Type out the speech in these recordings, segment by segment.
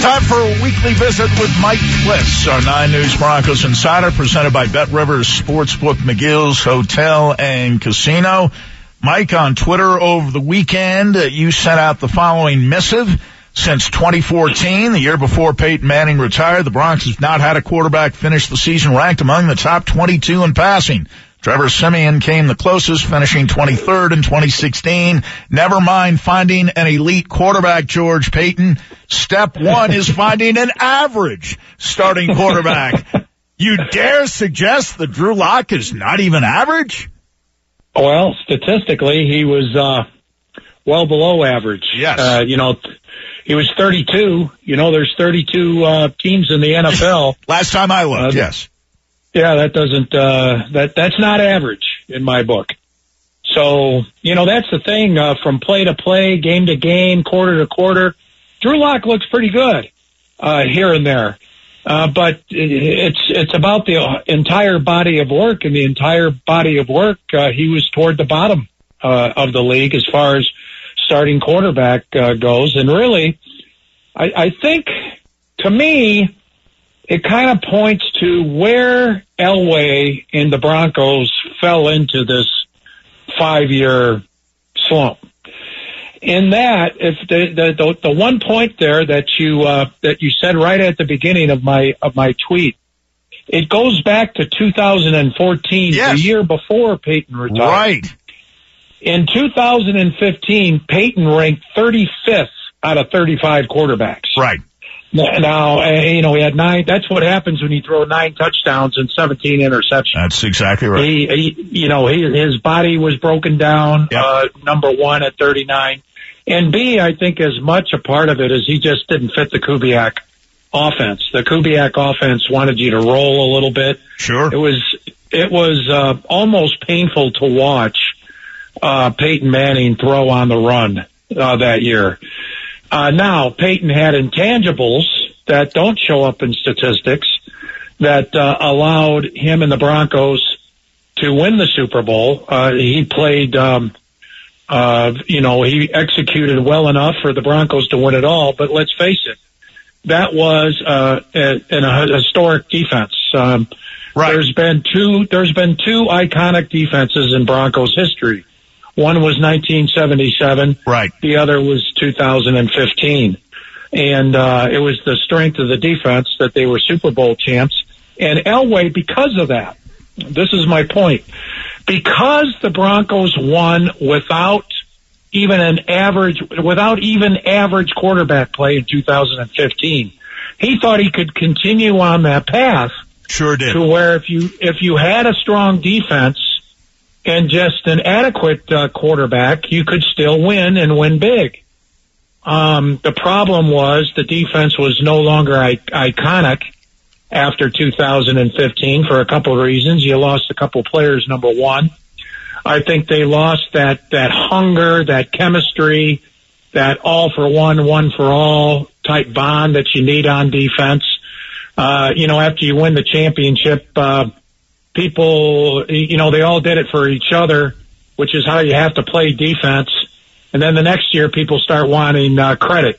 Time for a weekly visit with Mike Fliss, our 9 News Broncos insider, presented by Bet Rivers Sportsbook, McGill's Hotel and Casino. Mike, on Twitter over the weekend, you sent out the following missive. Since 2014, the year before Peyton Manning retired, the Broncos have not had a quarterback finish the season ranked among the top 22 in passing. Trevor Siemian came the closest, finishing 23rd in 2016. Never mind finding an elite quarterback, George Payton. Step one is finding an average starting quarterback. You dare suggest that Drew Lock is not even average? Well, statistically, he was well below average. Yes. He was 32. There's 32 teams in the NFL. Last time I looked, yes. Yeah, that doesn't, that's not average in my book. So, that's the thing, from play to play, game to game, quarter to quarter. Drew Lock looks pretty good, here and there. But it's about the entire body of work, and the entire body of work, he was toward the bottom, of the league as far as starting quarterback, goes. And really, I think, to me, it kind of points to where Elway and the Broncos fell into this 5-year slump. In that, if the 1 point there that you said right at the beginning of my tweet, it goes back to 2014, yes. The year before Peyton retired. Right. In 2015, Peyton ranked 35th out of 35 quarterbacks. Right. Now, he had 9. That's what happens when you throw 9 touchdowns and 17 interceptions. That's exactly right. His body was broken down, yep. Number 1 at 39. And B, I think as much a part of it is he just didn't fit the Kubiak offense. The Kubiak offense wanted you to roll a little bit. Sure. It was almost painful to watch, Peyton Manning throw on the run, that year. Now, Peyton had intangibles that don't show up in statistics that allowed him and the Broncos to win the Super Bowl. He played, he executed well enough for the Broncos to win it all. But let's face it, that was in a historic defense. Right. There's been two iconic defenses in Broncos history. One was 1977. Right. The other was 2015. And it was the strength of the defense that they were Super Bowl champs. And Elway, because of that, this is my point, because the Broncos won without even average quarterback play in 2015, he thought he could continue on that path. Sure did. To where if you had a strong defense and just an adequate quarterback, you could still win and win big. The problem was the defense was no longer iconic after 2015 for a couple of reasons. You lost a couple of players, number one. I think they lost that hunger, that chemistry, that all for one for all type bond that you need on defense. After you win the championship, people, they all did it for each other, which is how you have to play defense. And then the next year, people start wanting credit,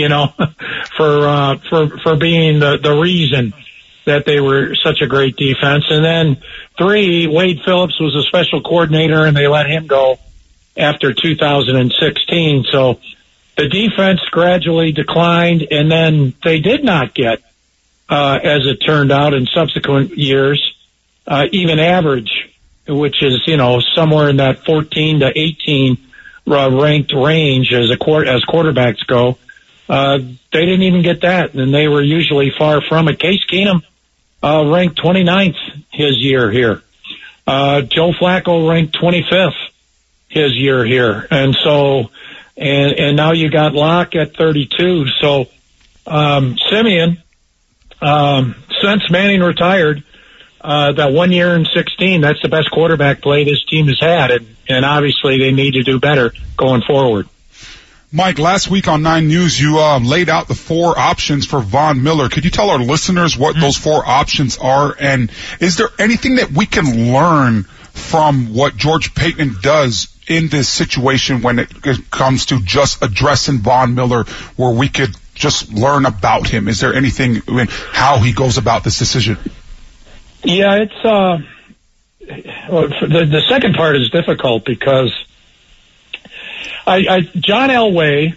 for being the reason that they were such a great defense. And then 3, Wade Phillips was a special coordinator, and they let him go after 2016. So the defense gradually declined, and then they did not get, as it turned out in subsequent years, even average, which is, somewhere in that 14 to 18 ranked range as quarterbacks go. They didn't even get that, and they were usually far from it. Case Keenum ranked 29th his year here. Joe Flacco ranked 25th his year here. And so, and now you got Locke at 32. So, Siemian, since Manning retired, that 1 year in 16, that's the best quarterback play this team has had. And obviously they need to do better going forward. Mike, last week on 9 News, you laid out the 4 options for Von Miller. Could you tell our listeners what those 4 options are? And is there anything that we can learn from what George Payton does in this situation when it comes to just addressing Von Miller, where we could just learn about him? Is there anything in how he goes about this decision? Yeah, it's the second part is difficult because John Elway,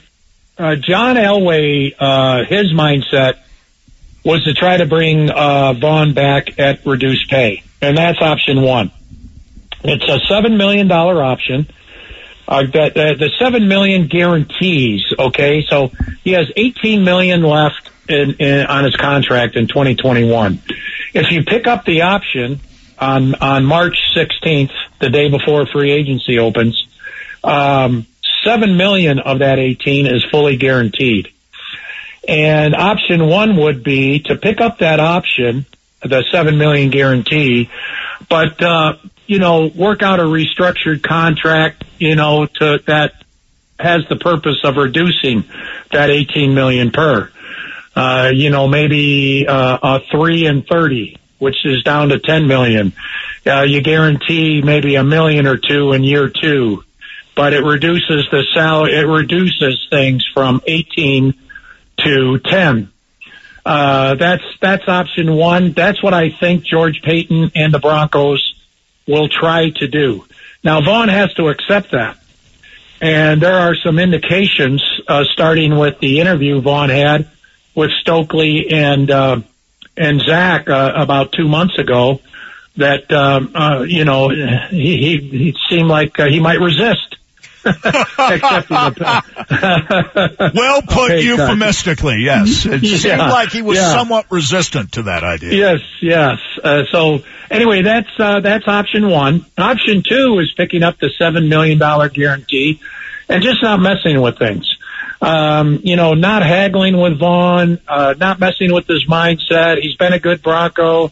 his mindset was to try to bring Vaughn back at reduced pay, and that's option one. It's a $7 million option. The $7 million guarantees. Okay, so he has $18 million left on his contract in 2021. If you pick up the option on March 16th, the day before free agency opens, $7 million of that 18 is fully guaranteed. And option one would be to pick up that option, the $7 million guarantee, but work out a restructured contract, that has the purpose of reducing that $18 million per. Maybe a 3 and 30, which is down to $10 million. You guarantee maybe $1 million or $2 million in year 2, but it reduces the salary. It reduces things from 18 to 10. That's option one. That's what I think George Paton and the Broncos will try to do. Now, Vaughn has to accept that. And there are some indications, starting with the interview Vaughn had with Stokely and Zach about 2 months ago, that he seemed like he might resist accepting the well put, euphemistically, yes. It seemed like he was somewhat resistant to that idea. Yes. So anyway, that's option one. Option two is picking up the $7 million guarantee and just not messing with things. Not haggling with Vaughn, not messing with his mindset. He's been a good Bronco.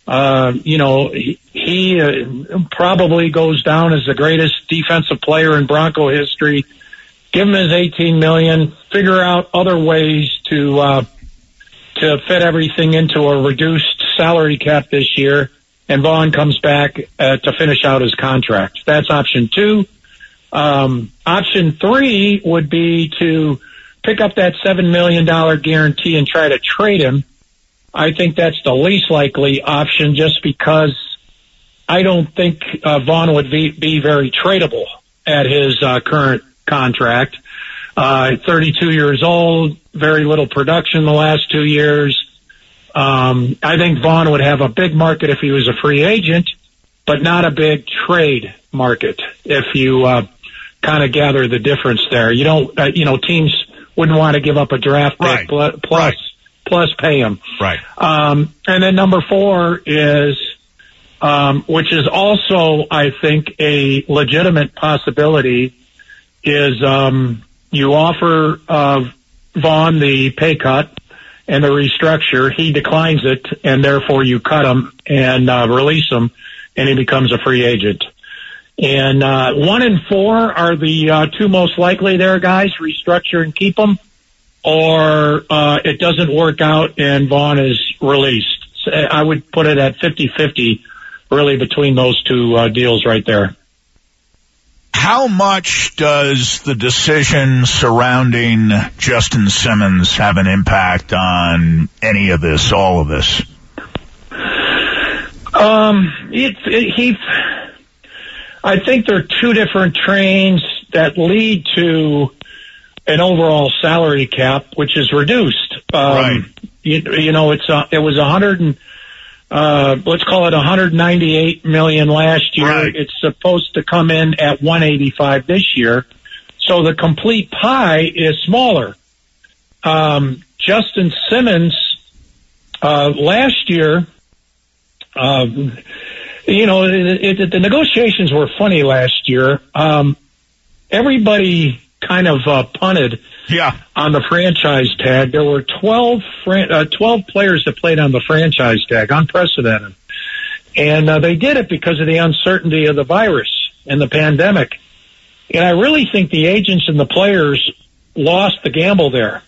He probably goes down as the greatest defensive player in Bronco history. Give him his $18 million. Figure out other ways to fit everything into a reduced salary cap this year, and Vaughn comes back to finish out his contract. That's option two. Option three would be to pick up that $7 million guarantee and try to trade him. I think that's the least likely option, just because I don't think Vaughn would be very tradable at his current contract. 32 years old, very little production the last 2 years. I think Vaughn would have a big market if he was a free agent, but not a big trade market if you kind of gather the difference there. You don't, teams wouldn't want to give up a draft pick plus pay him. Right. And then number four is, which is also, I think, a legitimate possibility, is you offer Vaughn the pay cut and the restructure. He declines it, and therefore you cut him and release him, and he becomes a free agent. And 1 and 4 are the two most likely there, guys. Restructure and keep him, or it doesn't work out and Vaughn is released. So I would put it at 50-50, really, between those two deals right there. How much does the decision surrounding Justin Simmons have an impact on any of this, all of this? I think there are two different trains that lead to an overall salary cap, which is reduced. Right. It was let's call it $198 million last year. Right. It's supposed to come in at $185 this year. So the complete pie is smaller. Justin Simmons, last year, the negotiations were funny last year. Everybody kind of punted on the franchise tag. There were 12 players that played on the franchise tag, unprecedented. And they did it because of the uncertainty of the virus and the pandemic. And I really think the agents and the players lost the gamble there.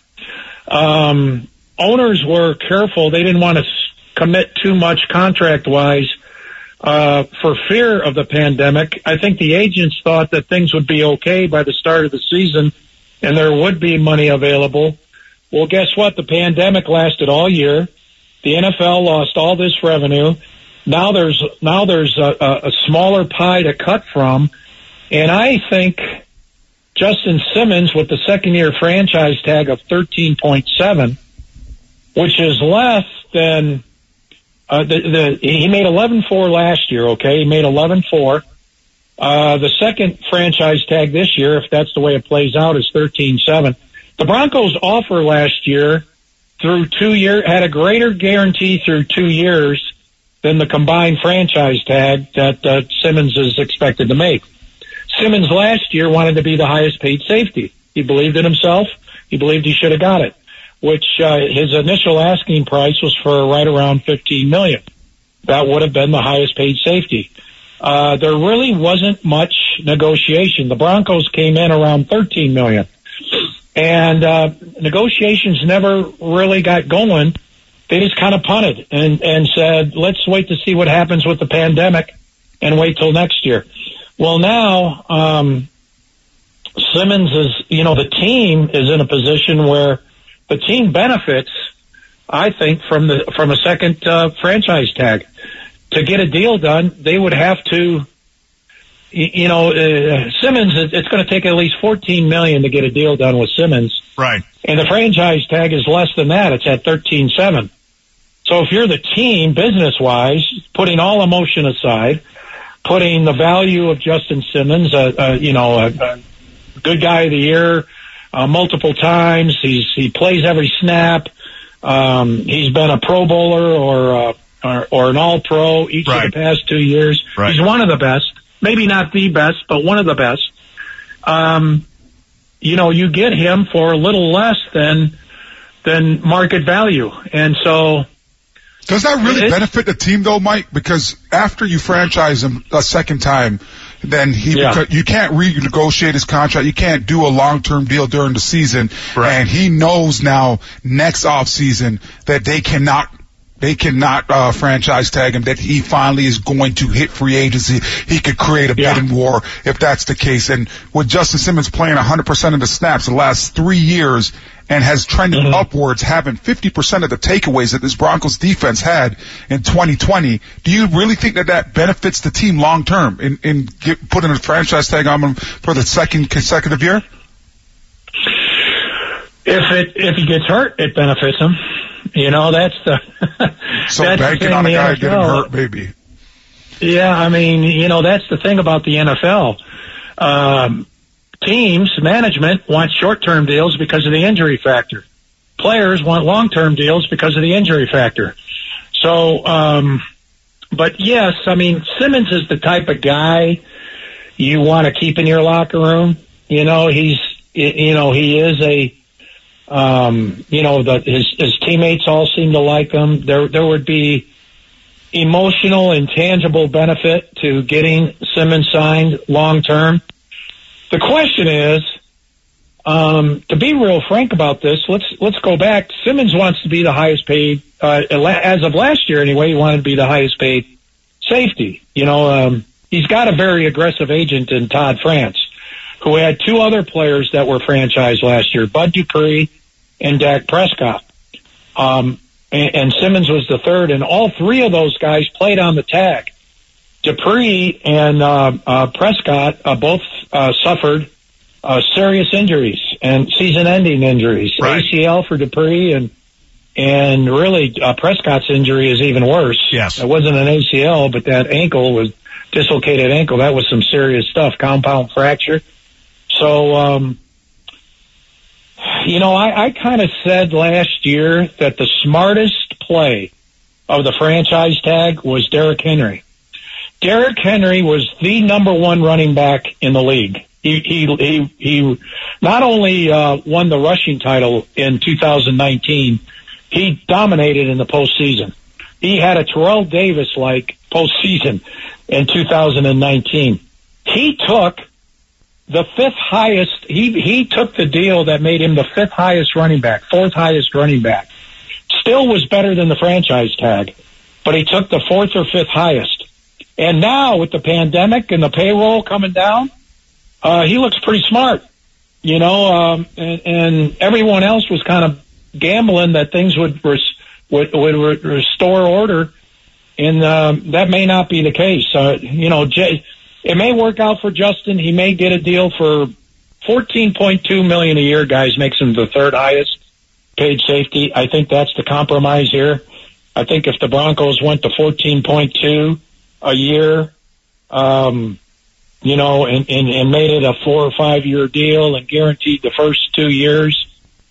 Owners were careful. They didn't want to commit too much contract-wise for fear of the pandemic. I think the agents thought that things would be okay by the start of the season and there would be money available. Well, guess what? The pandemic lasted all year. The NFL lost all this revenue. Now there's a smaller pie to cut from. And I think Justin Simmons with the second-year franchise tag of $13.7, which is less than he made $11.4 last year. Okay, he made $11.4. The second franchise tag this year, if that's the way it plays out, is $13.7. The Broncos' offer last year through 2 years had a greater guarantee through 2 years than the combined franchise tag that Simmons is expected to make. Simmons last year wanted to be the highest paid safety. He believed in himself. He believed he should have got it, which his initial asking price was for right around $15 million. That would have been the highest paid safety. There really wasn't much negotiation. The Broncos came in around $13 million. And negotiations never really got going. They just kind of punted and said, let's wait to see what happens with the pandemic and wait till next year. Well, now Simmons is, the team is in a position where the team benefits, I think, from a second franchise tag. To get a deal done, they would have to, Simmons, it's going to take at least $14 million to get a deal done with Simmons. Right. And the franchise tag is less than that. It's at $13.7. So if you're the team, business-wise, putting all emotion aside, putting the value of Justin Simmons, a good guy of the year, multiple times. He plays every snap. He's been a Pro Bowler or an All-Pro each of the past 2 years. Right. He's one of the best, maybe not the best, but one of the best. You get him for a little less than market value, and so. Does that really benefit the team, though, Mike? Because after you franchise him a second time, then you can't renegotiate his contract. You can't do a long-term deal during the season. Right. And he knows now next offseason that they cannot franchise tag him, that he finally is going to hit free agency. He could create a bidding war if that's the case. And with Justin Simmons playing 100% of the snaps the last 3 years and has trended upwards, having 50% of the takeaways that this Broncos defense had in 2020, do you really think that benefits the team long term in putting a franchise tag on him for the second consecutive year? If he gets hurt, it benefits him. That's the so that's banking on a guy getting hurt, maybe. Yeah, that's the thing about the NFL. Teams, management wants short-term deals because of the injury factor. Players want long-term deals because of the injury factor. So, but yes, Simmons is the type of guy you want to keep in your locker room. He is a. His teammates all seem to like him. There would be emotional and tangible benefit to getting Simmons signed long term. The question is, to be real frank about this, let's go back. Simmons wants to be the highest paid, as of last year anyway. He wanted to be the highest paid safety. He's got a very aggressive agent in Todd France, who had two other players that were franchised last year, Bud Dupree and Dak Prescott. And Simmons was the third, and all three of those guys played on the tag. Dupree and Prescott both suffered serious injuries and season-ending injuries. Right. ACL for Dupree, and really Prescott's injury is even worse. Yes. It wasn't an ACL, but that ankle was dislocated ankle. That was some serious stuff, compound fracture. So, I kind of said last year that the smartest play of the franchise tag was Derrick Henry. Derrick Henry was the number one running back in the league. He not only won the rushing title in 2019, he dominated in the postseason. He had a Terrell Davis-like postseason in 2019. He took the fifth highest. He took the deal that made him the fifth highest running back, fourth highest running back. Still was better than the franchise tag, but he took the fourth or fifth highest. And now with the pandemic and the payroll coming down, he looks pretty smart, and everyone else was kind of gambling that things would restore order, and that may not be the case. It may work out for Justin. He may get a deal for $14.2 million a year. Guys, makes him the third highest paid safety. I think that's the compromise here. I think if the Broncos went to 14.2 a year, and made it a 4 or 5 year deal and guaranteed the first 2 years,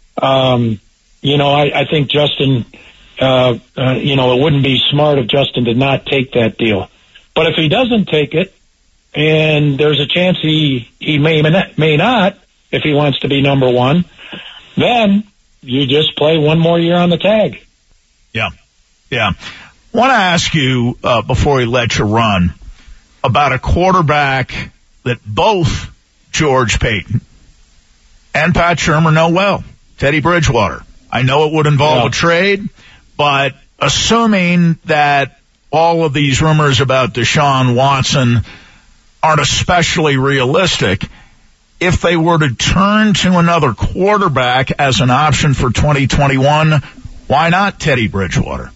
I think Justin, it wouldn't be smart of Justin to not take that deal. But if he doesn't take it, and there's a chance he may not, if he wants to be number one, then you just play one more year on the tag. Yeah. Want to ask you, before we let you run, about a quarterback that both George Paton and Pat Shurmur know well, Teddy Bridgewater. I know it would involve a trade, but assuming that all of these rumors about Deshaun Watson aren't especially realistic, if they were to turn to another quarterback as an option for 2021, why not Teddy Bridgewater?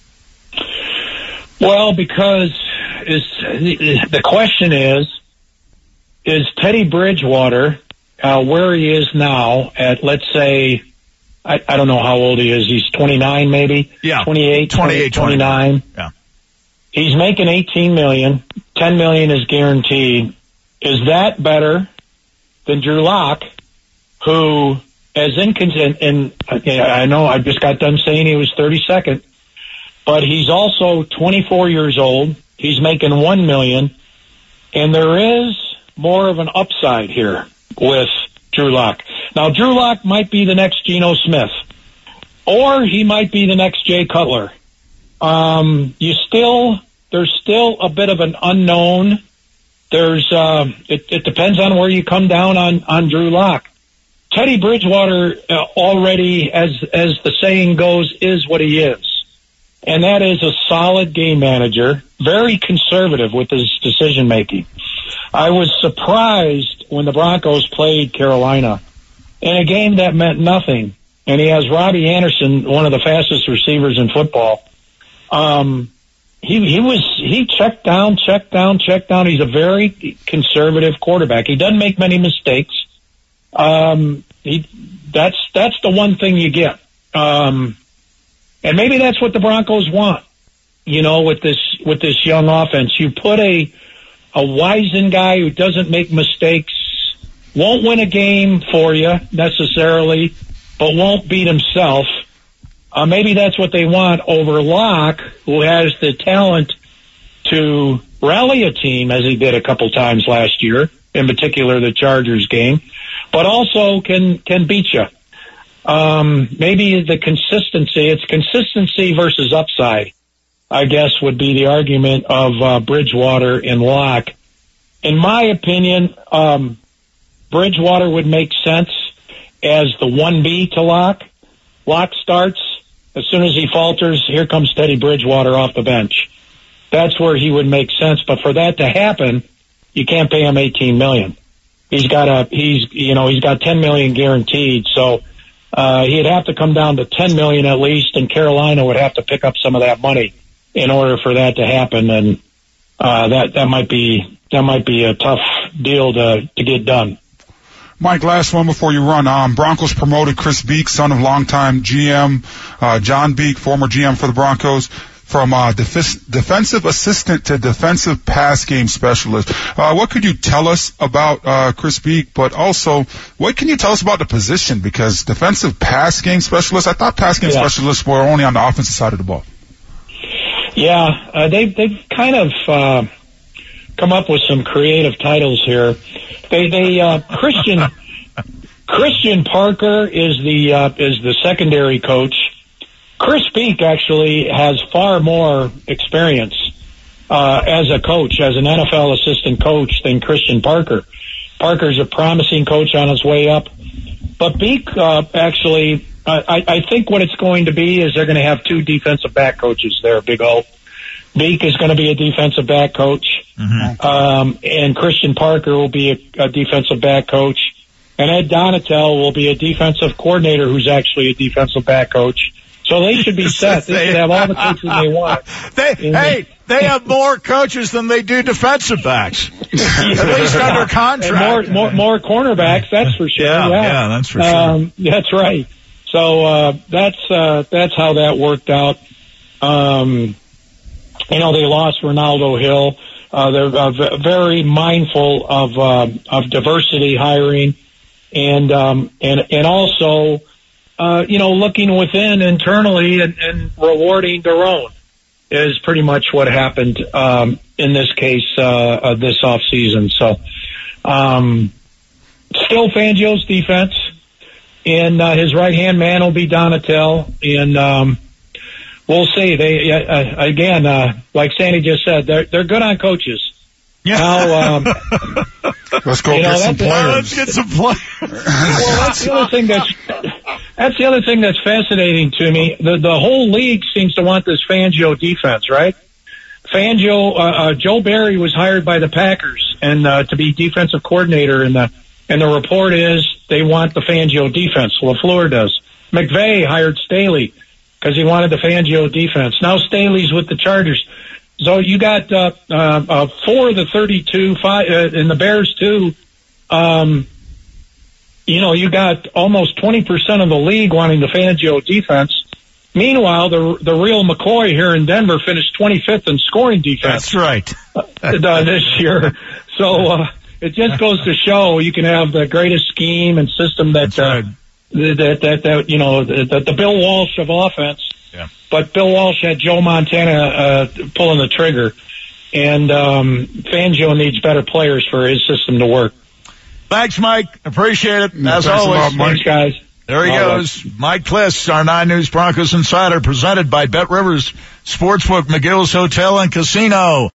Well, because the question is Teddy Bridgewater where he is now at, let's say, I don't know how old he is. He's 29 maybe? Yeah. 28, 29. Yeah. He's making $18 million. $10 million is guaranteed. Is that better than Drew Lock, who, as inconsistent, and I know I just got done saying he was 32nd, but he's also 24 years old. He's making $1 million, and there is more of an upside here with Drew Lock. Now, Drew Lock might be the next Geno Smith, or he might be the next Jay Cutler. There's still a bit of an unknown. It depends on where you come down on Drew Lock. Teddy Bridgewater already, as the saying goes, is what he is. And that is a solid game manager, very conservative with his decision making. I was surprised when the Broncos played Carolina in a game that meant nothing. And he has Robbie Anderson, one of the fastest receivers in football. He checked down. He's a very conservative quarterback. He doesn't make many mistakes. That's the one thing you get. And maybe that's what the Broncos want, with this young offense. You put a wizened guy who doesn't make mistakes, won't win a game for you necessarily, but won't beat himself. Maybe that's what they want over Locke, who has the talent to rally a team, as he did a couple times last year, in particular the Chargers game, but also can beat you. Maybe the consistency, it's consistency versus upside, I guess, would be the argument of Bridgewater and Locke. In my opinion, Bridgewater would make sense as the 1B to Locke. Locke starts. As soon as he falters, here comes Teddy Bridgewater off the bench. That's where he would make sense. But for that to happen, you can't pay him $18 million. He's got $10 million guaranteed. So he'd have to come down to $10 million at least, and Carolina would have to pick up some of that money in order for that to happen. And that might be a tough deal to get done. Mike, last one before you run. Broncos promoted Chris Beek, son of longtime GM John Beek, former GM for the Broncos, from defensive assistant to defensive pass game specialist. What could you tell us about Chris Beek, but also what can you tell us about the position? Because defensive pass game specialist, I thought pass game specialists were only on the offensive side of the ball. Yeah, they've kind of come up with some creative titles here. Christian Parker is the secondary coach. Chris Beek actually has far more experience as a coach, as an NFL assistant coach, than Christian Parker. Parker's a promising coach on his way up. But Beek actually, I think what it's going to be is they're going to have two defensive back coaches there, Big O. Beek is going to be a defensive back coach, and Christian Parker will be a defensive back coach. and Ed Donatel will be a defensive coordinator who's actually a defensive back coach. So they should be set. They should have all the coaches they want. They have more coaches than they do defensive backs. At least under contract. And more cornerbacks, that's for sure. Yeah, that's for sure. That's right. So that's how that worked out. They lost Ronaldo Hill. They're very mindful of diversity hiring, and also looking within internally and rewarding their own is pretty much what happened in this case this offseason. So still Fangio's defense, and his right-hand man will be Donatel, and we'll see. They again, like Sandy just said, they're good on coaches. Yeah. Now, let's go get some players. Let's get some players. Well, that's the other thing that's fascinating to me. The whole league seems to want this Fangio defense, right? Joe Barry was hired by the Packers and to be defensive coordinator, and the report is they want the Fangio defense. LaFleur does. McVay hired Staley because he wanted the Fangio defense. Now Staley's with the Chargers. So you got 4 of the 32, 5, and the Bears too. You got almost 20% of the league wanting the Fangio defense. Meanwhile, the real McCoy here in Denver finished 25th in scoring defense. That's right. This year. So it just goes to show you can have the greatest scheme and system that the Bill Walsh of offense. Yeah. But Bill Walsh had Joe Montana pulling the trigger, and Fangio needs better players for his system to work. Thanks, Mike. Appreciate it. As Thanks always. a lot, Mike. Thanks, guys. There he goes. Mike Kliss, our 9 News Broncos Insider, presented by Bet Rivers Sportsbook, McGill's Hotel and Casino.